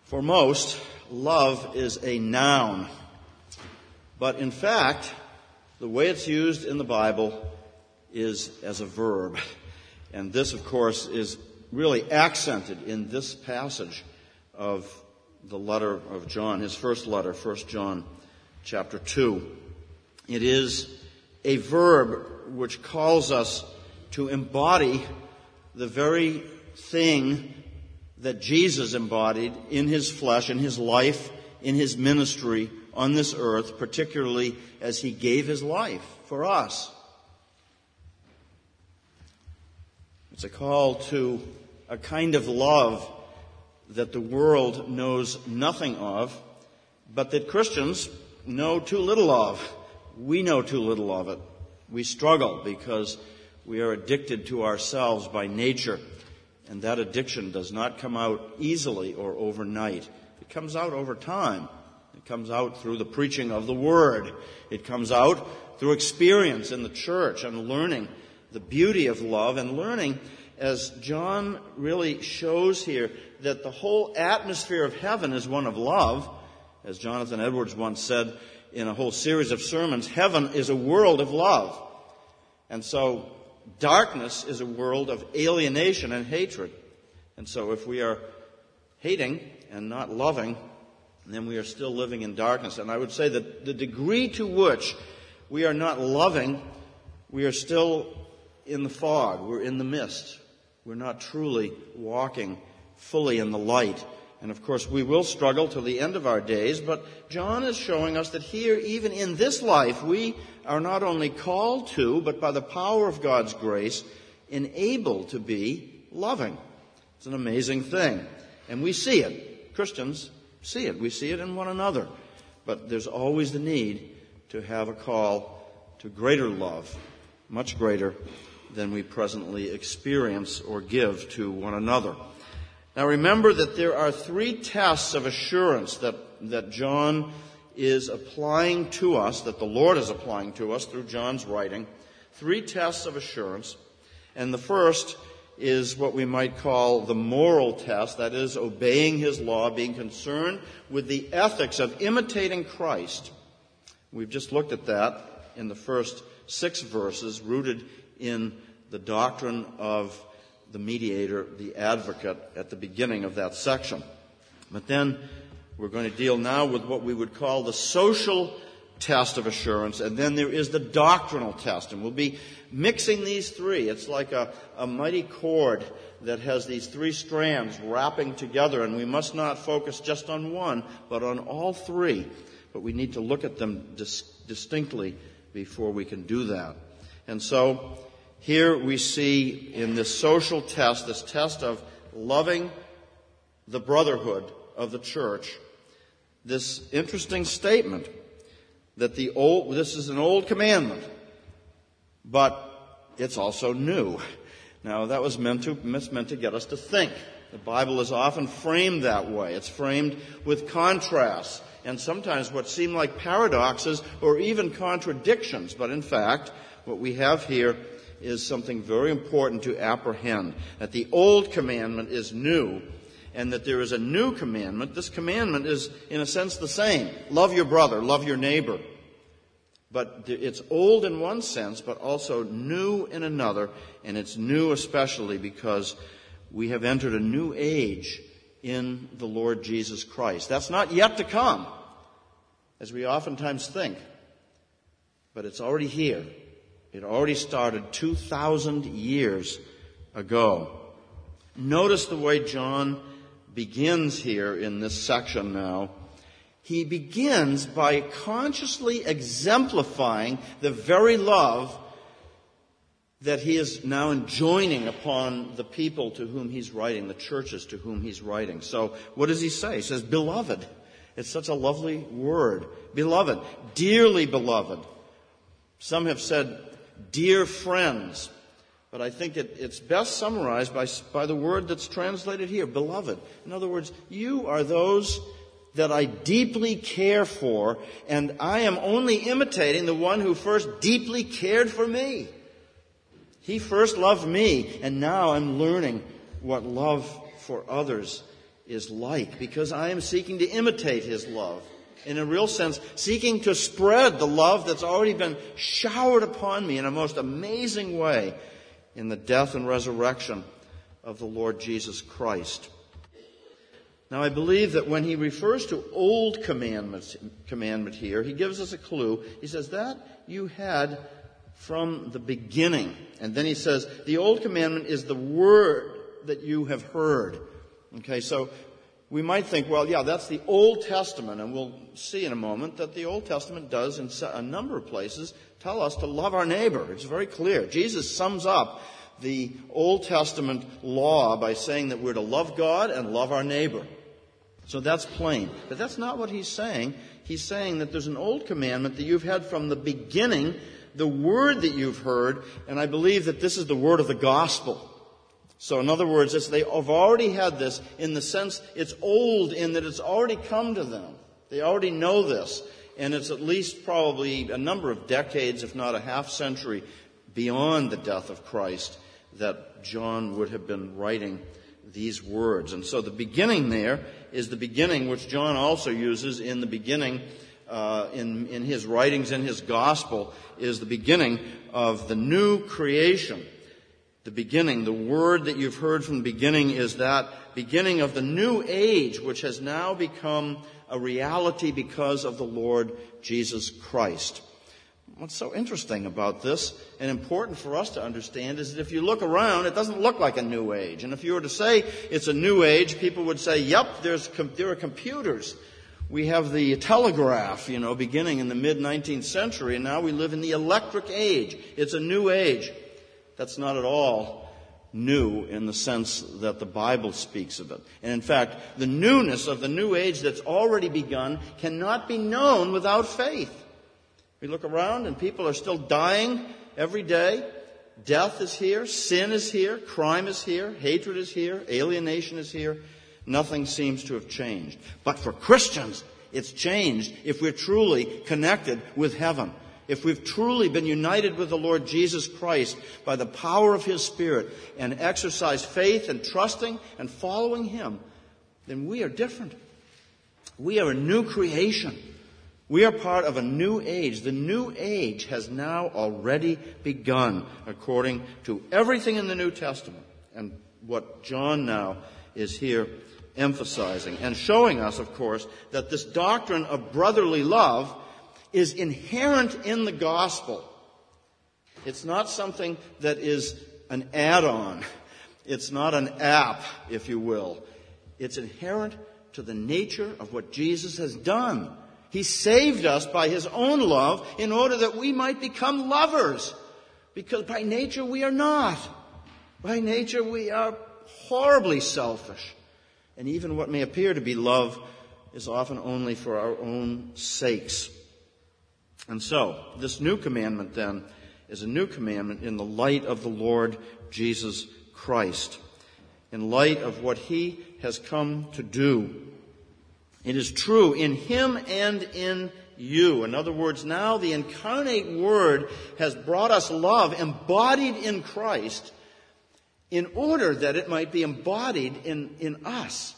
For most, love is a noun. But in fact, the way it's used in the Bible is as a verb. And this, of course, is really accented in this passage of the letter of John, his first letter, 1 John chapter 2. It is a verb which calls us to embody the very thing that Jesus embodied in his flesh, in his life, in his ministry on this earth, particularly as he gave his life for us. It's a call to a kind of love that the world knows nothing of, but that Christians know too little of. We know too little of it. We struggle because we are addicted to ourselves by nature. And that addiction does not come out easily or overnight. It comes out over time. It comes out through the preaching of the Word. It comes out through experience in the church and learning the beauty of love and learning, as John really shows here, that the whole atmosphere of heaven is one of love. As Jonathan Edwards once said in a whole series of sermons, heaven is a world of love. And so darkness is a world of alienation and hatred. And so if we are hating and not loving, then we are still living in darkness. And I would say that the degree to which we are not loving, we are still in the fog. We're in the mist. We're not truly walking fully in the light. And of course, we will struggle till the end of our days, but John is showing us that here, even in this life, we are not only called to, but by the power of God's grace, enabled to be loving. It's an amazing thing. And we see it. Christians see it. We see it in one another. But there's always the need to have a call to greater love, much greater than we presently experience or give to one another. Now remember that there are three tests of assurance that John is applying to us, that the Lord is applying to us through John's writing. Three tests of assurance. And the first is what we might call the moral test, that is, obeying his law, being concerned with the ethics of imitating Christ. We've just looked at that in the first 6 verses, rooted in the doctrine of the mediator, the advocate, at the beginning of that section. But then we're going to deal now with what we would call the social test of assurance, and then there is the doctrinal test. And we'll be mixing these three. It's like a mighty cord that has these 3 strands wrapping together, and we must not focus just on one, but on all 3. But we need to look at them distinctly before we can do that. And so here we see in this social test, this test of loving the brotherhood of the church, this interesting statement that this is an old commandment, but it's also new. Now that was meant to get us to think. The Bible is often framed that way. It's framed with contrasts and sometimes what seem like paradoxes or even contradictions. But in fact, what we have here is something very important to apprehend, that the old commandment is new and that there is a new commandment. This commandment is, in a sense, the same. Love your brother, love your neighbor. But it's old in one sense, but also new in another, and it's new especially because we have entered a new age in the Lord Jesus Christ. That's not yet to come, as we oftentimes think, but it's already here. It already started 2,000 years ago. Notice the way John begins here in this section now. He begins by consciously exemplifying the very love that he is now enjoining upon the people to whom he's writing, the churches to whom he's writing. So what does he say? He says, beloved. It's such a lovely word. Beloved. Dearly beloved. Some have said, dear friends. But I think it's best summarized by the word that's translated here, beloved. In other words, you are those that I deeply care for, and I am only imitating the one who first deeply cared for me. He first loved me, and now I'm learning what love for others is like, because I am seeking to imitate his love. In a real sense, seeking to spread the love that's already been showered upon me in a most amazing way in the death and resurrection of the Lord Jesus Christ. Now, I believe that when he refers to old commandment here, he gives us a clue. He says, that you had from the beginning. And then he says, the old commandment is the word that you have heard. Okay, so we might think, well, yeah, that's the Old Testament, and we'll see in a moment that the Old Testament does, in a number of places, tell us to love our neighbor. It's very clear. Jesus sums up the Old Testament law by saying that we're to love God and love our neighbor. So that's plain. But that's not what he's saying. He's saying that there's an old commandment that you've had from the beginning, the word that you've heard, and I believe that this is the word of the gospel. So in other words, they have already had this in the sense it's old in that it's already come to them. They already know this. And it's at least probably a number of decades, if not a half century, beyond the death of Christ that John would have been writing these words. And so the beginning there is the beginning which John also uses in the beginning in his writings, in his gospel, is the beginning of the new creation. The beginning, the word that you've heard from the beginning is that beginning of the new age which has now become a reality because of the Lord Jesus Christ. What's so interesting about this and important for us to understand is that if you look around, it doesn't look like a new age. And if you were to say it's a new age, people would say, yep, there are computers. We have the telegraph, beginning in the mid-19th century, and now we live in the electric age. It's a new age. That's not at all new in the sense that the Bible speaks of it. And in fact, the newness of the new age that's already begun cannot be known without faith. We look around and people are still dying every day. Death is here, sin is here, crime is here, hatred is here, alienation is here. Nothing seems to have changed. But for Christians, it's changed if we're truly connected with heaven. If we've truly been united with the Lord Jesus Christ by the power of his Spirit and exercise faith and trusting and following him, then we are different. We are a new creation. We are part of a new age. The new age has now already begun according to everything in the New Testament and what John now is here emphasizing and showing us, of course, that this doctrine of brotherly love is inherent in the gospel. It's not something that is an add-on. It's not an app, if you will. It's inherent to the nature of what Jesus has done. He saved us by his own love in order that we might become lovers. Because by nature we are not. By nature we are horribly selfish. And even what may appear to be love is often only for our own sakes. And so, this new commandment then is a new commandment in the light of the Lord Jesus Christ. In light of what he has come to do. It is true in him and in you. In other words, now the incarnate Word has brought us love embodied in Christ in order that it might be embodied in us.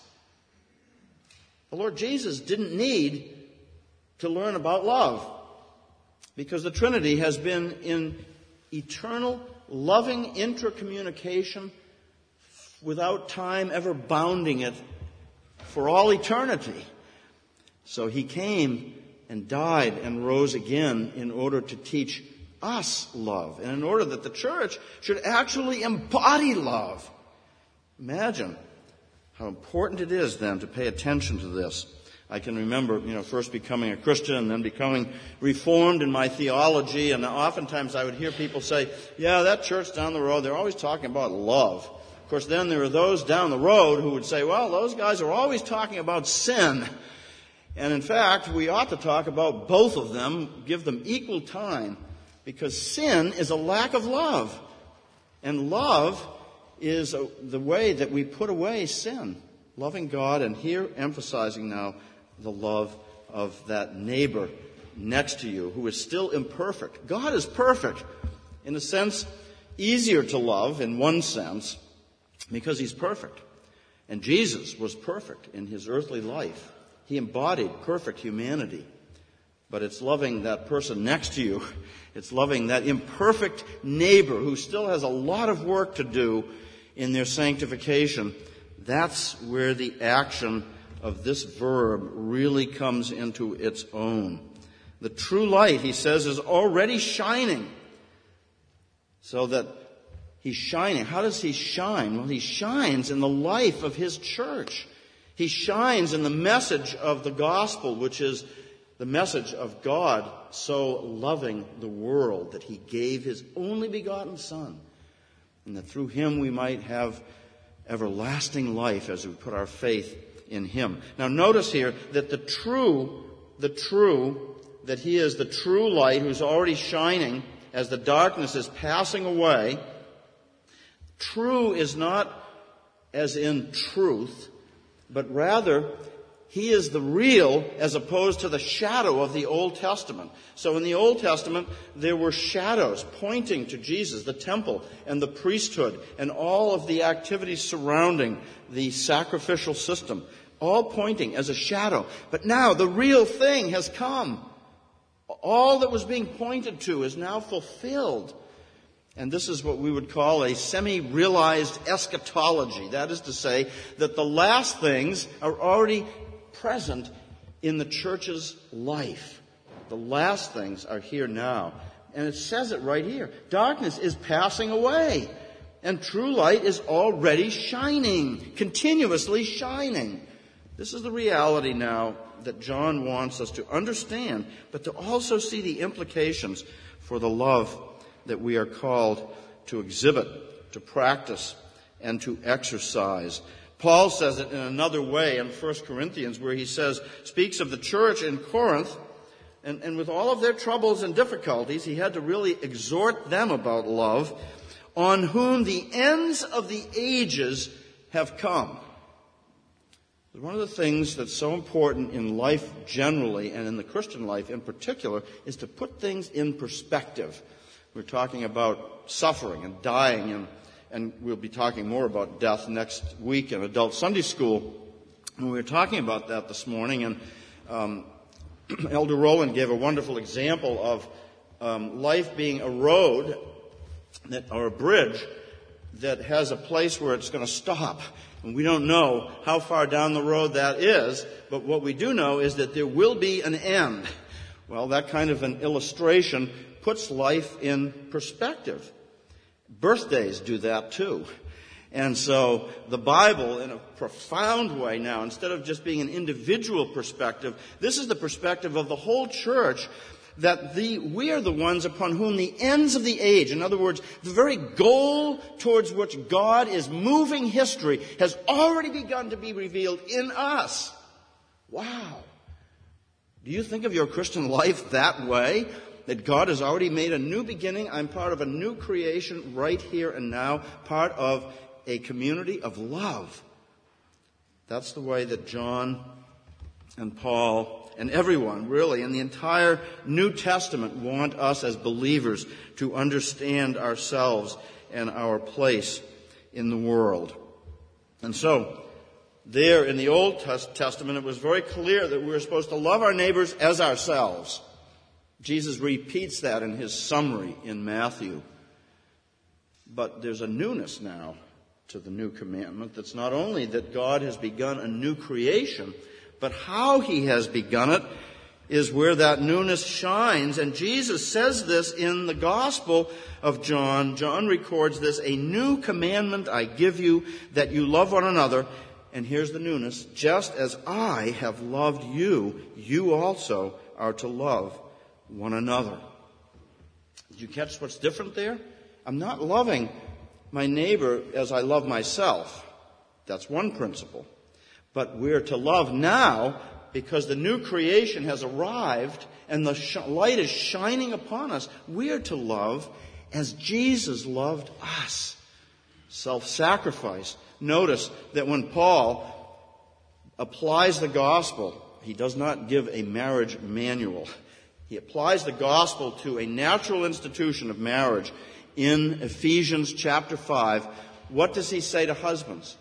The Lord Jesus didn't need to learn about love because the Trinity has been in eternal, loving intercommunication without time ever bounding it for all eternity. So he came and died and rose again in order to teach us love and in order that the church should actually embody love. Imagine how important it is then to pay attention to this. I can remember, first becoming a Christian and then becoming reformed in my theology, and oftentimes I would hear people say, yeah, that church down the road, they're always talking about love. Of course, then there are those down the road who would say, well, those guys are always talking about sin. And in fact, we ought to talk about both of them, give them equal time, because sin is a lack of love. And love is the way that we put away sin. Loving God, and here emphasizing now the love of that neighbor next to you who is still imperfect. God is perfect. In a sense, easier to love in one sense because he's perfect. And Jesus was perfect in his earthly life. He embodied perfect humanity. But it's loving that person next to you. It's loving that imperfect neighbor who still has a lot of work to do in their sanctification. That's where the action of this verb really comes into its own. The true light, he says, is already shining. So that he's shining. How does he shine? Well, he shines in the life of his church. He shines in the message of the gospel, which is the message of God so loving the world that he gave his only begotten Son, and that through him we might have everlasting life as we put our faith in him. Now notice here that that he is the true light who's already shining as the darkness is passing away. True is not as in truth, but rather he is the real as opposed to the shadow of the Old Testament. So in the Old Testament, there were shadows pointing to Jesus, the temple and the priesthood and all of the activities surrounding the sacrificial system, all pointing as a shadow. But now the real thing has come. All that was being pointed to is now fulfilled. And this is what we would call a semi-realized eschatology. That is to say that the last things are already present in the church's life. The last things are here now. And it says it right here. Darkness is passing away, and true light is already shining, continuously shining. This is the reality now that John wants us to understand, but to also see the implications for the love that we are called to exhibit, to practice, and to exercise. Paul says it in another way in 1 Corinthians, where he speaks of the church in Corinth, and with all of their troubles and difficulties, he had to really exhort them about love, on whom the ends of the ages have come. One of the things that's so important in life generally, and in the Christian life in particular, is to put things in perspective. We're talking about suffering and dying, and we'll be talking more about death next week in Adult Sunday School. And we were talking about that this morning, and Elder Rowland gave a wonderful example of life being a road or a bridge that has a place where it's going to stop. And we don't know how far down the road that is, but what we do know is that there will be an end. Well, that kind of an illustration puts life in perspective. Birthdays do that too. And so the Bible, in a profound way now, instead of just being an individual perspective, this is the perspective of the whole church, that we are the ones upon whom the ends of the age, in other words, the very goal towards which God is moving history, has already begun to be revealed in us. Wow. Do you think of your Christian life that way? That God has already made a new beginning. I'm part of a new creation right here and now, part of a community of love. That's the way that John and Paul and everyone, really, in the entire New Testament want us as believers to understand ourselves and our place in the world. And so, there in the Old Testament, it was very clear that we were supposed to love our neighbors as ourselves. Jesus repeats that in his summary in Matthew. But there's a newness now to the new commandment. That's not only that God has begun a new creation, but how he has begun it is where that newness shines. And Jesus says this in the Gospel of John. John records this: a new commandment I give you, that you love one another. And here's the newness: just as I have loved you, you also are to love one another. Did you catch what's different there? I'm not loving my neighbor as I love myself. That's one principle. But we're to love now because the new creation has arrived and the light is shining upon us. We're to love as Jesus loved us. Self-sacrifice. Notice that when Paul applies the gospel, he does not give a marriage manual. He applies the gospel to a natural institution of marriage in Ephesians chapter 5. What does he say to husbands?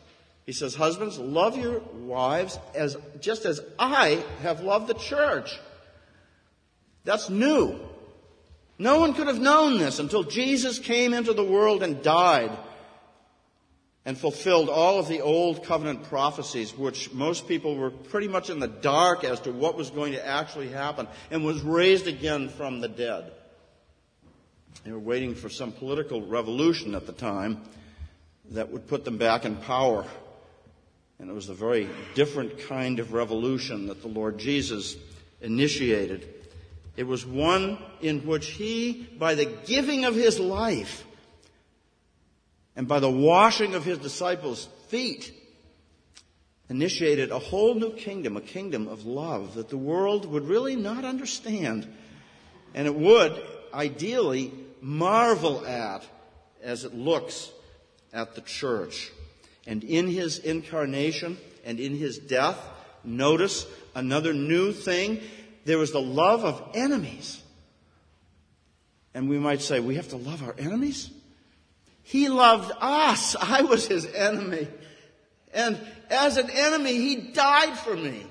He says, husbands, love your wives just as I have loved the church. That's new. No one could have known this until Jesus came into the world and died and fulfilled all of the old covenant prophecies, which most people were pretty much in the dark as to what was going to actually happen, and was raised again from the dead. They were waiting for some political revolution at the time that would put them back in power. And it was a very different kind of revolution that the Lord Jesus initiated. It was one in which he, by the giving of his life and by the washing of his disciples' feet, initiated a whole new kingdom, a kingdom of love that the world would really not understand. And it would, ideally, marvel at as it looks at the church. And in his incarnation and in his death, notice another new thing. There was the love of enemies. And we might say, we have to love our enemies? He loved us. I was his enemy. And as an enemy, he died for me.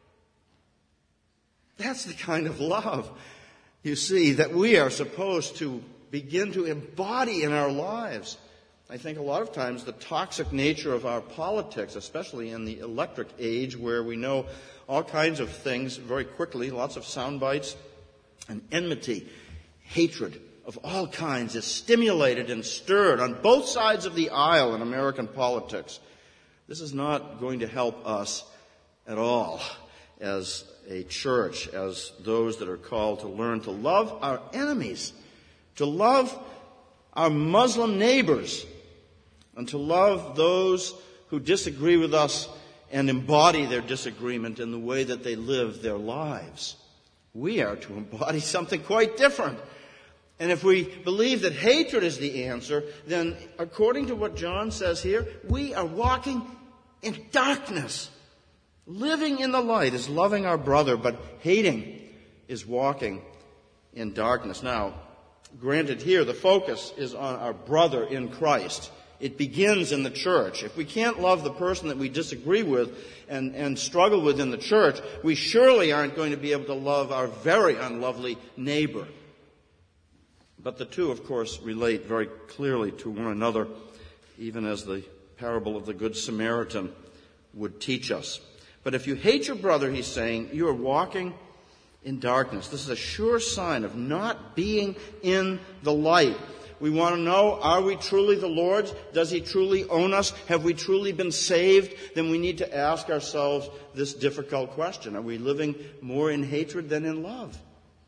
That's the kind of love, you see, that we are supposed to begin to embody in our lives. I think a lot of times the toxic nature of our politics, especially in the electric age where we know all kinds of things very quickly, lots of sound bites, and enmity, hatred of all kinds is stimulated and stirred on both sides of the aisle in American politics. This is not going to help us at all as a church, as those that are called to learn to love our enemies, to love our Muslim neighbors, and to love those who disagree with us and embody their disagreement in the way that they live their lives. We are to embody something quite different. And if we believe that hatred is the answer, then according to what John says here, we are walking in darkness. Living in the light is loving our brother, but hating is walking in darkness. Now, granted here, the focus is on our brother in Christ. It begins in the church. If we can't love the person that we disagree with and struggle with in the church, we surely aren't going to be able to love our very unlovely neighbor. But the two, of course, relate very clearly to one another, even as the parable of the Good Samaritan would teach us. But if you hate your brother, he's saying, you are walking in darkness. This is a sure sign of not being in the light. We want to know, are we truly the Lord's? Does he truly own us? Have we truly been saved? Then we need to ask ourselves this difficult question. Are we living more in hatred than in love?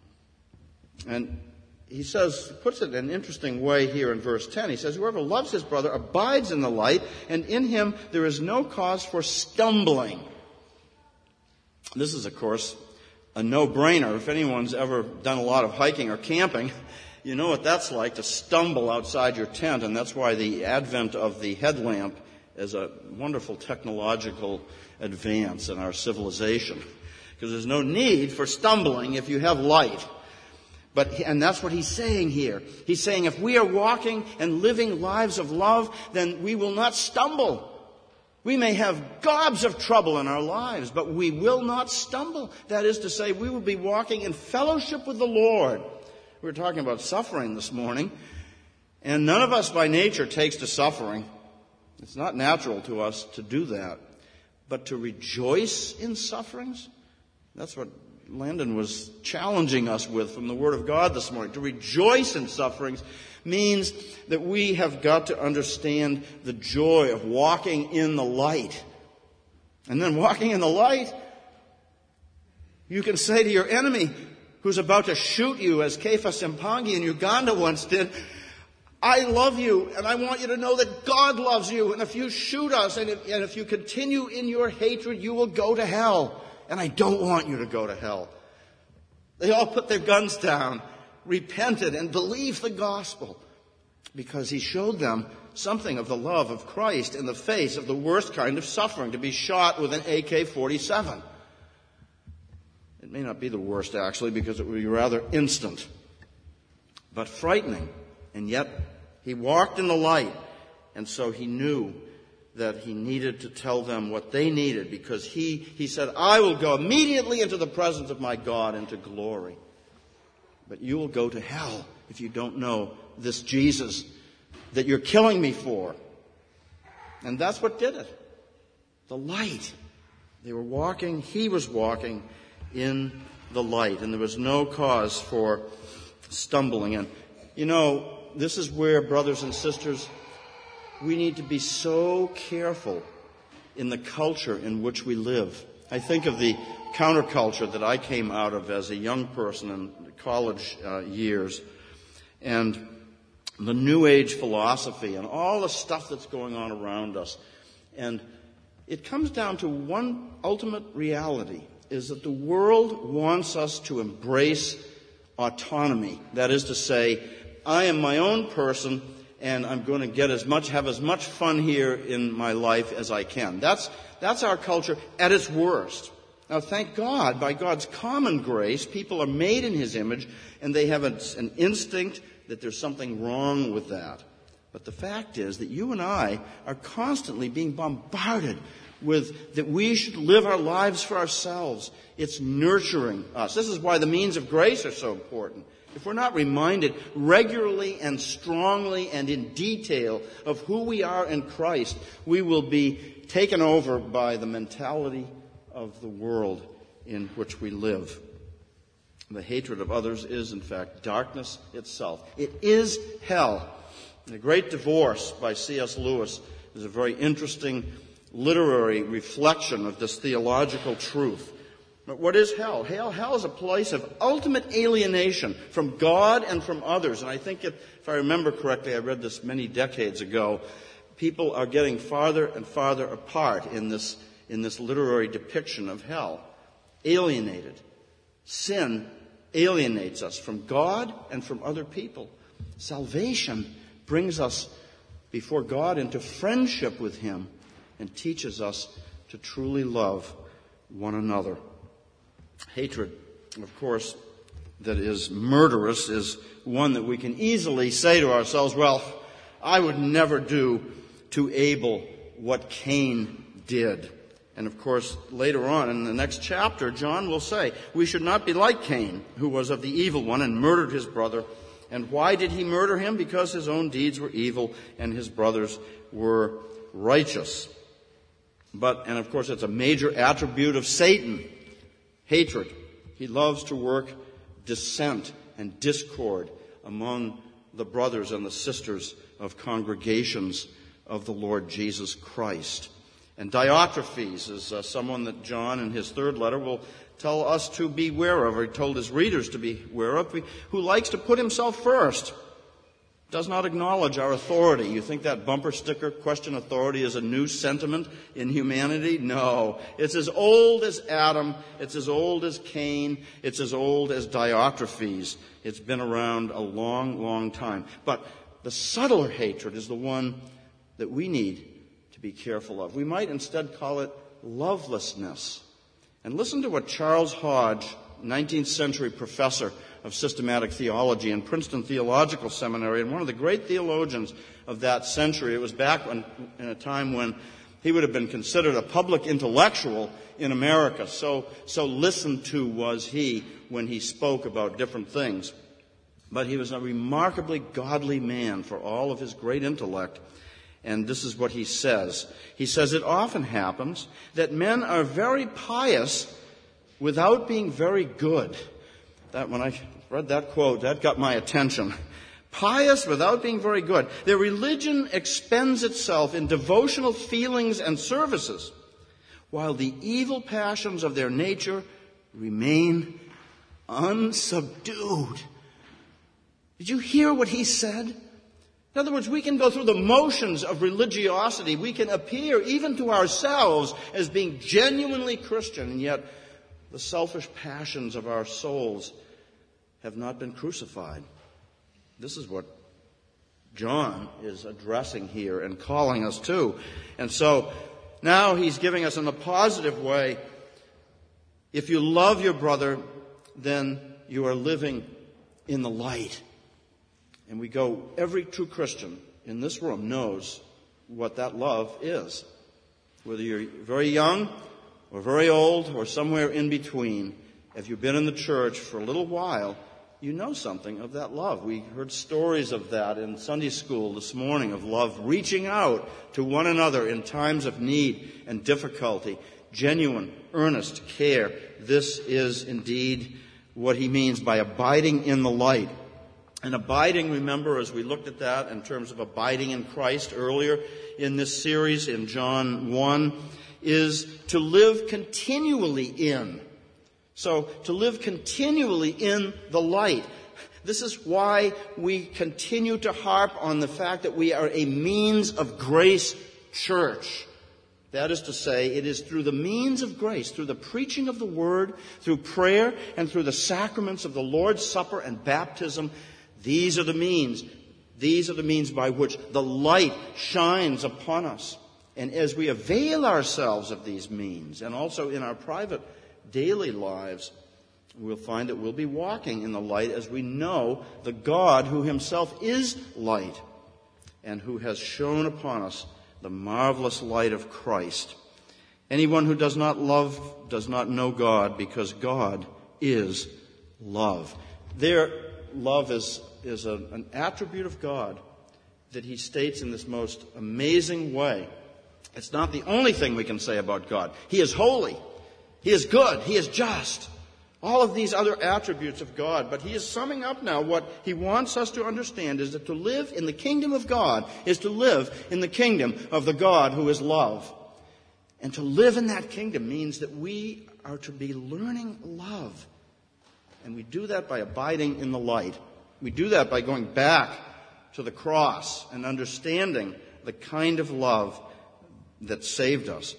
And he puts it in an interesting way here in verse 10. He says, whoever loves his brother abides in the light, and in him there is no cause for stumbling. This is, of course, a no-brainer. If anyone's ever done a lot of hiking or camping, you know what that's like, to stumble outside your tent, and that's why the advent of the headlamp is a wonderful technological advance in our civilization. Because there's no need for stumbling if you have light. And that's what he's saying here. He's saying if we are walking and living lives of love, then we will not stumble. We may have gobs of trouble in our lives, but we will not stumble. That is to say, we will be walking in fellowship with the Lord. We were talking about suffering this morning, and none of us by nature takes to suffering. It's not natural to us to do that. But to rejoice in sufferings, that's what Landon was challenging us with from the Word of God this morning. To rejoice in sufferings means that we have got to understand the joy of walking in the light. And then walking in the light, you can say to your enemy who's about to shoot you, as Kefa Simpangi in Uganda once did, I love you, and I want you to know that God loves you, and if you shoot us, and if you continue in your hatred, you will go to hell. And I don't want you to go to hell. They all put their guns down, repented, and believed the gospel because he showed them something of the love of Christ in the face of the worst kind of suffering, to be shot with an AK-47. It may not be the worst, actually, because it would be rather instant, but frightening. And yet he walked in the light, and so he knew that he needed to tell them what they needed, because he said, I will go immediately into the presence of my God into glory. But you will go to hell if you don't know this Jesus that you're killing me for. And that's what did it. The light. They were walking, he was walking in the light, and there was no cause for stumbling. And, this is where, brothers and sisters, we need to be so careful in the culture in which we live. I think of the counterculture that I came out of as a young person in college years, and the New Age philosophy and all the stuff that's going on around us. And it comes down to one ultimate reality, is that the world wants us to embrace autonomy. That is to say, I am my own person, and I'm going to have as much fun here in my life as I can. That's our culture at its worst. Now, thank God, by God's common grace, people are made in His image, and they have an instinct that there's something wrong with that. But the fact is that you and I are constantly being bombarded with that we should live our lives for ourselves. It's nurturing us. This is why the means of grace are so important. If we're not reminded regularly and strongly and in detail of who we are in Christ, we will be taken over by the mentality of the world in which we live. The hatred of others is, in fact, darkness itself. It is hell. The Great Divorce by C.S. Lewis is a very interesting literary reflection of this theological truth. But what is hell? Hell is a place of ultimate alienation from God and from others. And I think if I remember correctly, I read this many decades ago, people are getting farther and farther apart in this literary depiction of hell. Alienated. Sin alienates us from God and from other people. Salvation brings us before God into friendship with Him and teaches us to truly love one another. Hatred, of course, that is murderous is one that we can easily say to ourselves, well, I would never do to Abel what Cain did. And of course, later on in the next chapter, John will say, we should not be like Cain, who was of the evil one and murdered his brother. And why did he murder him? Because his own deeds were evil and his brothers were righteous. And of course, it's a major attribute of Satan. Hatred. He loves to work dissent and discord among the brothers and the sisters of congregations of the Lord Jesus Christ. And Diotrephes is someone that John in his third letter will tell us to beware of, or he told his readers to beware of, who likes to put himself first, does not acknowledge our authority. You think that bumper sticker, question authority, is a new sentiment in humanity? No. It's as old as Adam. It's as old as Cain. It's as old as Diotrephes. It's been around a long, long time. But the subtler hatred is the one that we need to be careful of. We might instead call it lovelessness. And listen to what Charles Hodge, 19th century professor of systematic theology in Princeton Theological Seminary, and one of the great theologians of that century. It was back in a time when he would have been considered a public intellectual in America. So listened to was he when he spoke about different things. But he was a remarkably godly man for all of his great intellect. And this is what he says. He says, it often happens that men are very pious without being very good. That when I read that quote, that got my attention. Pious without being very good. Their religion expends itself in devotional feelings and services, while the evil passions of their nature remain unsubdued. Did you hear what he said? In other words, we can go through the motions of religiosity. We can appear even to ourselves as being genuinely Christian, and yet the selfish passions of our souls have not been crucified. This is what John is addressing here and calling us to. And so now he's giving us in a positive way, if you love your brother, then you are living in the light. And every true Christian in this room knows what that love is. Whether you're very young or very old or somewhere in between, if you've been in the church for a little while, you know something of that love. We heard stories of that in Sunday school this morning, of love reaching out to one another in times of need and difficulty, genuine, earnest care. This is indeed what he means by abiding in the light. And abiding, remember, as we looked at that in terms of abiding in Christ earlier in this series in John 1, is to live continually in. So, to live continually in the light. This is why we continue to harp on the fact that we are a means of grace church. That is to say, it is through the means of grace, through the preaching of the Word, through prayer, and through the sacraments of the Lord's Supper and baptism. These are the means. These are the means by which the light shines upon us. And as we avail ourselves of these means, and also in our private daily lives, we'll find that we'll be walking in the light as we know the God who himself is light and who has shone upon us the marvelous light of Christ. Anyone who does not love does not know God, because God is love. There, love is an attribute of God that he states in this most amazing way. It's not the only thing we can say about God. He is holy. He is good. He is just. All of these other attributes of God. But he is summing up now what he wants us to understand is that to live in the kingdom of God is to live in the kingdom of the God who is love. And to live in that kingdom means that we are to be learning love. And we do that by abiding in the light. We do that by going back to the cross and understanding the kind of love that saved us.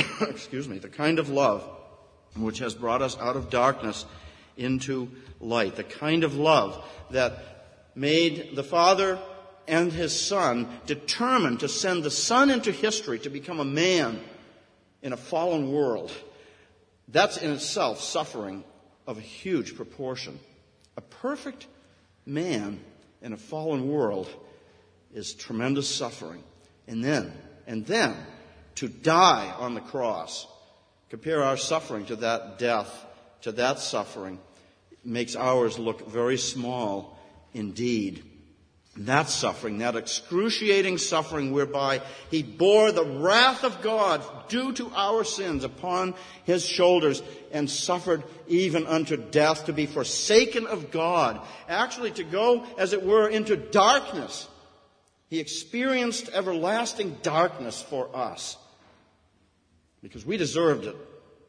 The kind of love which has brought us out of darkness into light. The kind of love that made the Father and his Son determined to send the Son into history to become a man in a fallen world. That's in itself suffering of a huge proportion. A perfect man in a fallen world is tremendous suffering. And then to die on the cross, compare our suffering to that death, to that suffering, makes ours look very small indeed. That suffering, that excruciating suffering whereby he bore the wrath of God due to our sins upon his shoulders and suffered even unto death, to be forsaken of God, actually to go, as it were, into darkness. He experienced everlasting darkness for us because we deserved it,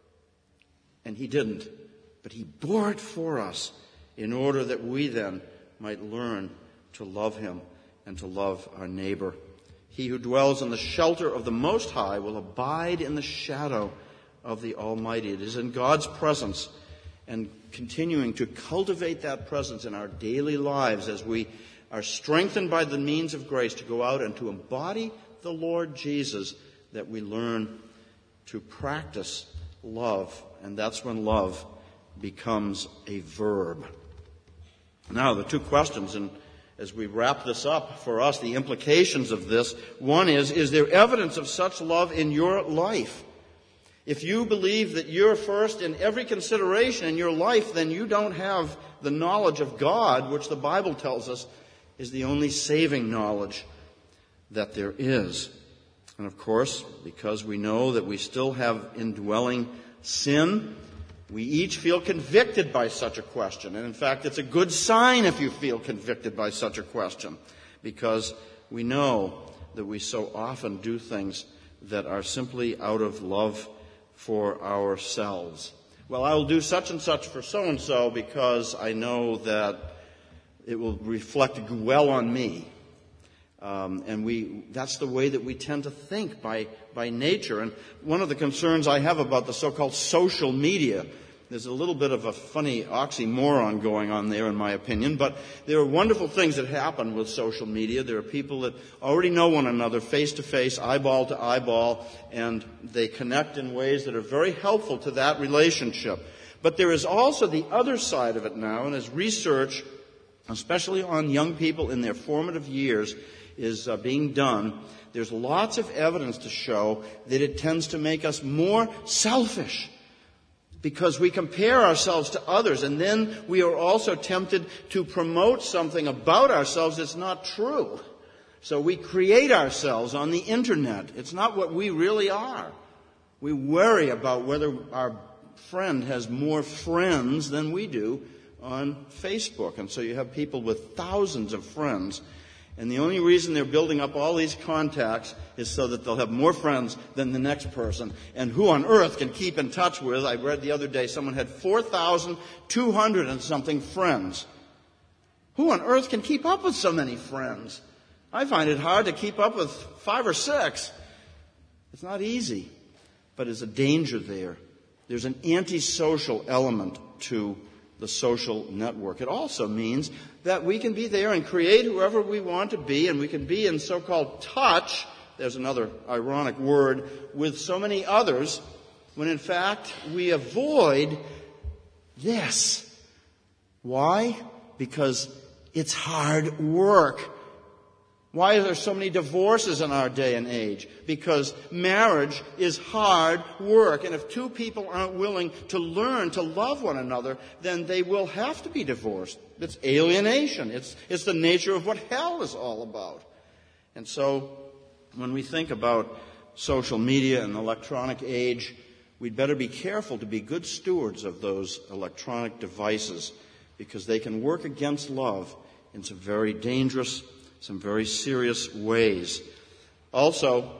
and he didn't. But he bore it for us in order that we then might learn to love him and to love our neighbor. He who dwells in the shelter of the Most High will abide in the shadow of the Almighty. It is in God's presence and continuing to cultivate that presence in our daily lives as we are strengthened by the means of grace to go out and to embody the Lord Jesus that we learn to practice love. And that's when love becomes a verb. Now, the two questions, and as we wrap this up for us, the implications of this. One is there evidence of such love in your life? If you believe that you're first in every consideration in your life, then you don't have the knowledge of God, which the Bible tells us is the only saving knowledge that there is. And of course, because we know that we still have indwelling sin, we each feel convicted by such a question. And in fact, it's a good sign if you feel convicted by such a question, because we know that we so often do things that are simply out of love for ourselves. Well, I will do such and such for so-and-so because I know that it will reflect well on me. That's the way that we tend to think by nature. And one of the concerns I have about the so-called social media, there's a little bit of a funny oxymoron going on there in my opinion, but there are wonderful things that happen with social media. There are people that already know one another face to face, eyeball to eyeball, and they connect in ways that are very helpful to that relationship. But there is also the other side of it now, and as research, especially on young people in their formative years, is being done, there's lots of evidence to show that it tends to make us more selfish, because we compare ourselves to others, and then we are also tempted to promote something about ourselves that's not true. So we create ourselves on the internet. It's not what we really are. We worry about whether our friend has more friends than we do on Facebook. And so you have people with thousands of friends, and the only reason they're building up all these contacts is so that they'll have more friends than the next person. And who on earth can keep in touch with? I read the other day someone had 4,200 and something friends. Who on earth can keep up with so many friends? I find it hard to keep up with 5 or 6. It's not easy, but there's a danger there. There's an antisocial element to the social network. It also means that we can be there and create whoever we want to be, and we can be in so-called touch, there's another ironic word, with so many others, when in fact we avoid this. Why? Because it's hard work. Why are there so many divorces in our day and age? Because marriage is hard work. And if two people aren't willing to learn to love one another, then they will have to be divorced. It's alienation. It's the nature of what hell is all about. And so when we think about social media and the electronic age, we'd better be careful to be good stewards of those electronic devices, because they can work against love in some very dangerous, some very serious ways. Also,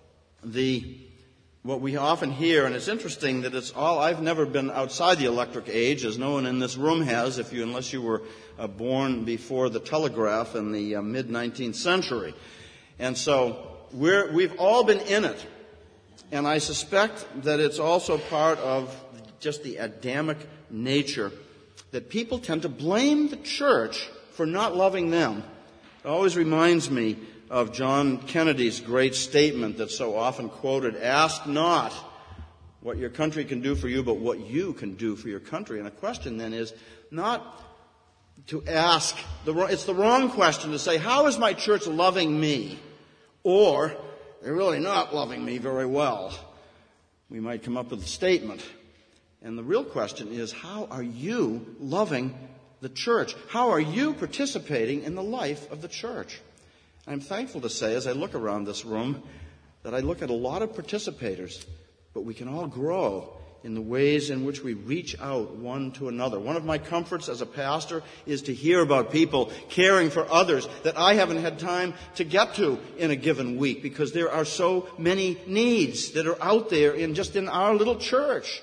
what we often hear, and it's interesting that it's all, I've never been outside the electric age, as no one in this room has, unless you were born before the telegraph in the mid-19th century. And so we've all been in it. And I suspect that it's also part of just the Adamic nature that people tend to blame the church for not loving them. It always reminds me of John Kennedy's great statement that's so often quoted, "Ask not what your country can do for you, but what you can do for your country." And a question then is not to ask, it's the wrong question to say, how is my church loving me? Or, they're really not loving me very well. We might come up with a statement. And the real question is, how are you loving the church? How are you participating in the life of the church? I'm thankful to say, as I look around this room, that I look at a lot of participators, but we can all grow in the ways in which we reach out one to another. One of my comforts as a pastor is to hear about people caring for others that I haven't had time to get to in a given week, because there are so many needs that are out there in our little church.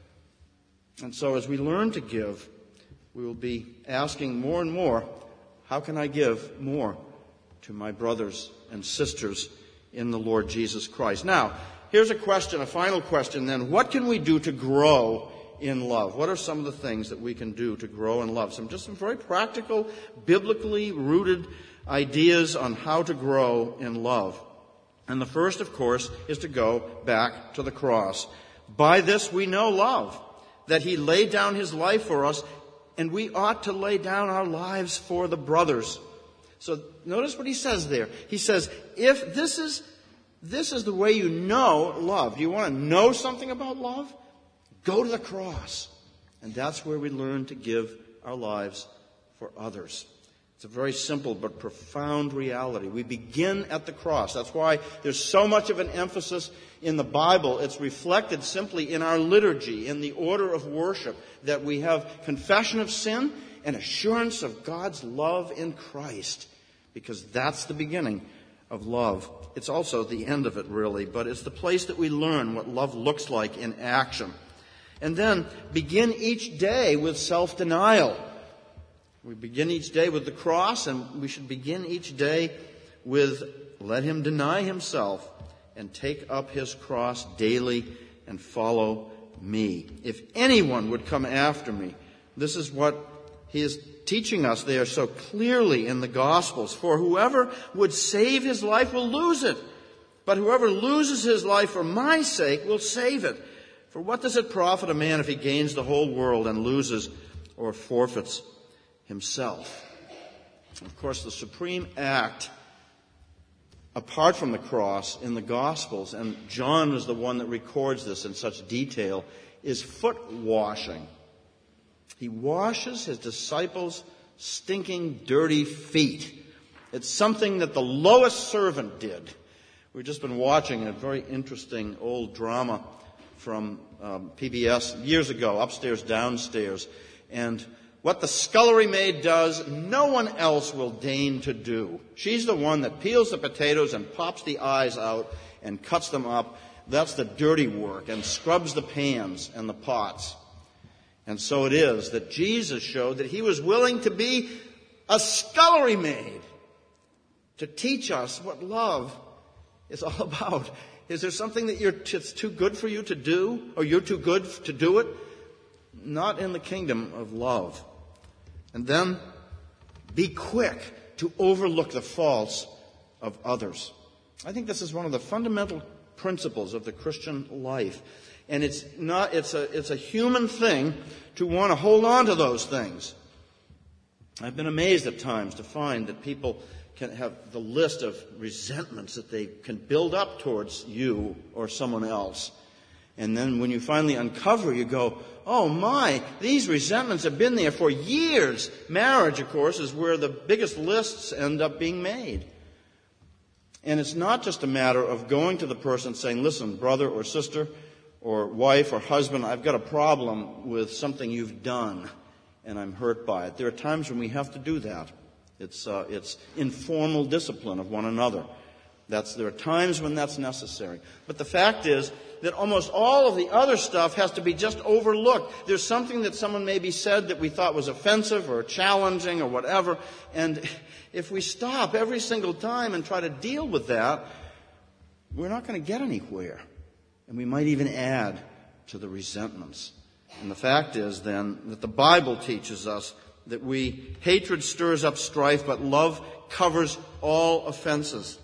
And so as we learn to give, we will be asking more and more, how can I give more to my brothers and sisters in the Lord Jesus Christ? Now, here's a question, a final question then. What can we do to grow in love? What are some of the things that we can do to grow in love? Some very practical, biblically rooted ideas on how to grow in love. And the first, of course, is to go back to the cross. By this we know love, that he laid down his life for us, and we ought to lay down our lives for the brothers. So notice what he says there. He says, if this is the way you know love, do you want to know something about love? Go to the cross. And that's where we learn to give our lives for others. It's a very simple but profound reality. We begin at the cross. That's why there's so much of an emphasis in the Bible. It's reflected simply in our liturgy, in the order of worship, that we have confession of sin and assurance of God's love in Christ, because that's the beginning of love. It's also the end of it, really, but it's the place that we learn what love looks like in action. And then begin each day with self-denial. We begin each day with the cross, and we should begin each day with, let him deny himself and take up his cross daily and follow me. If anyone would come after me, this is what he is teaching us there so clearly in the Gospels. For whoever would save his life will lose it, but whoever loses his life for my sake will save it. For what does it profit a man if he gains the whole world and loses or forfeits himself? Of course, the supreme act apart from the cross in the Gospels, and John is the one that records this in such detail, is foot washing. He washes his disciples' stinking, dirty feet. It's something that the lowest servant did. We've just been watching a very interesting old drama from PBS years ago, Upstairs, Downstairs. And what the scullery maid does, no one else will deign to do. She's the one that peels the potatoes and pops the eyes out and cuts them up. That's the dirty work, and scrubs the pans and the pots. And so it is that Jesus showed that he was willing to be a scullery maid to teach us what love is all about. Is there something that it's too good for you to do, or you're too good to do it? Not in the kingdom of love. And then be quick to overlook the faults of others. I think this is one of the fundamental principles of the Christian life. And it's a human thing to want to hold on to those things. I've been amazed at times to find that people can have the list of resentments that they can build up towards you or someone else. And then when you finally uncover, you go, oh my, these resentments have been there for years. Marriage, of course, is where the biggest lists end up being made. And it's not just a matter of going to the person saying, listen, brother or sister or wife or husband, I've got a problem with something you've done and I'm hurt by it. There are times when we have to do that. It's informal discipline of one another. There are times when that's necessary. But the fact is that almost all of the other stuff has to be just overlooked. There's something that someone maybe said that we thought was offensive or challenging or whatever. And if we stop every single time and try to deal with that, we're not going to get anywhere. And we might even add to the resentments. And the fact is then that the Bible teaches us that hatred stirs up strife, but love covers all offenses.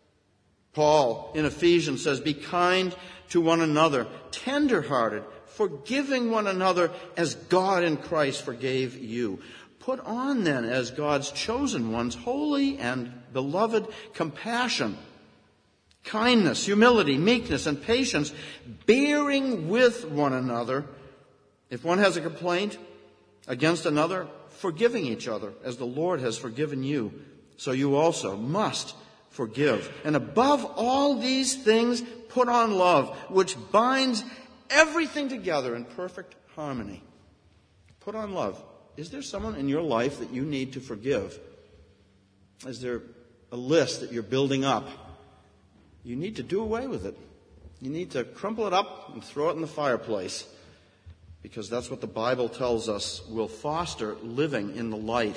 Paul in Ephesians says, be kind to one another, tender-hearted, forgiving one another as God in Christ forgave you. Put on then as God's chosen ones, holy and beloved compassion, kindness, humility, meekness, and patience, bearing with one another. If one has a complaint against another, forgiving each other as the Lord has forgiven you, so you also must forgive. And above all these things, put on love, which binds everything together in perfect harmony. Put on love. Is there someone in your life that you need to forgive? Is there a list that you're building up? You need to do away with it. You need to crumple it up and throw it in the fireplace, because that's what the Bible tells us will foster living in the light.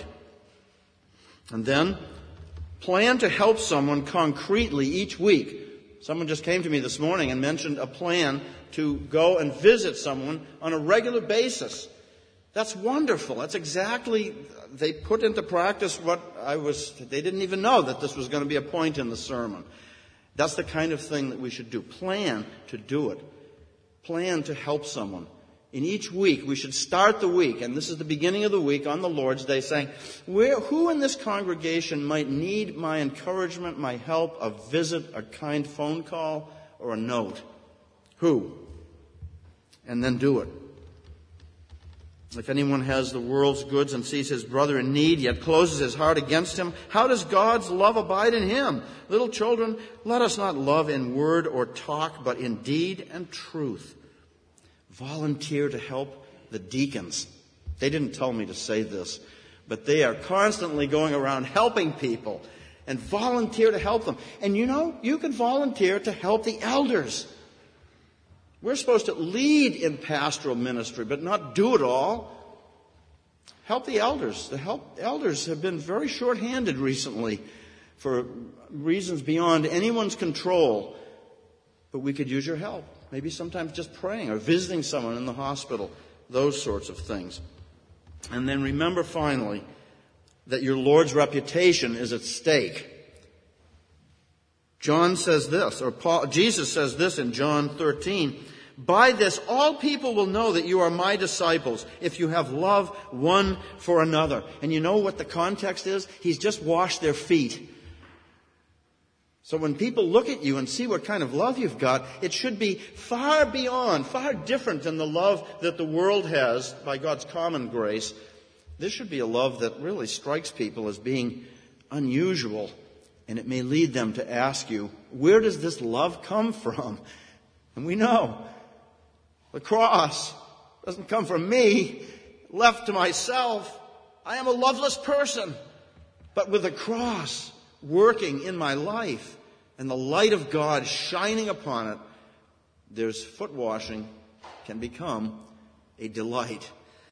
And then plan to help someone concretely each week. Someone just came to me this morning and mentioned a plan to go and visit someone on a regular basis. That's wonderful. That's exactly, they put into practice they didn't even know that this was going to be a point in the sermon. That's the kind of thing that we should do. Plan to do it. Plan to help someone. In each week, we should start the week, and this is the beginning of the week on the Lord's Day, saying, who in this congregation might need my encouragement, my help, a visit, a kind phone call, or a note? Who? And then do it. If anyone has the world's goods and sees his brother in need, yet closes his heart against him, how does God's love abide in him? Little children, let us not love in word or talk, but in deed and truth. Volunteer to help the deacons. They didn't tell me to say this, but they are constantly going around helping people, and volunteer to help them. And you can volunteer to help the elders. We're supposed to lead in pastoral ministry, but not do it all. Help the elders. The elders have been very short-handed recently for reasons beyond anyone's control. But we could use your help. Maybe sometimes just praying or visiting someone in the hospital. Those sorts of things. And then remember finally that your Lord's reputation is at stake. Jesus says this in John 13. By this, all people will know that you are my disciples, if you have love one for another. And you know what the context is? He's just washed their feet. So when people look at you and see what kind of love you've got, it should be far beyond, far different than the love that the world has by God's common grace. This should be a love that really strikes people as being unusual, and it may lead them to ask you, where does this love come from? And we know the cross doesn't come from me, left to myself. I am a loveless person. But with the cross working in my life and the light of God shining upon it, there's foot washing can become a delight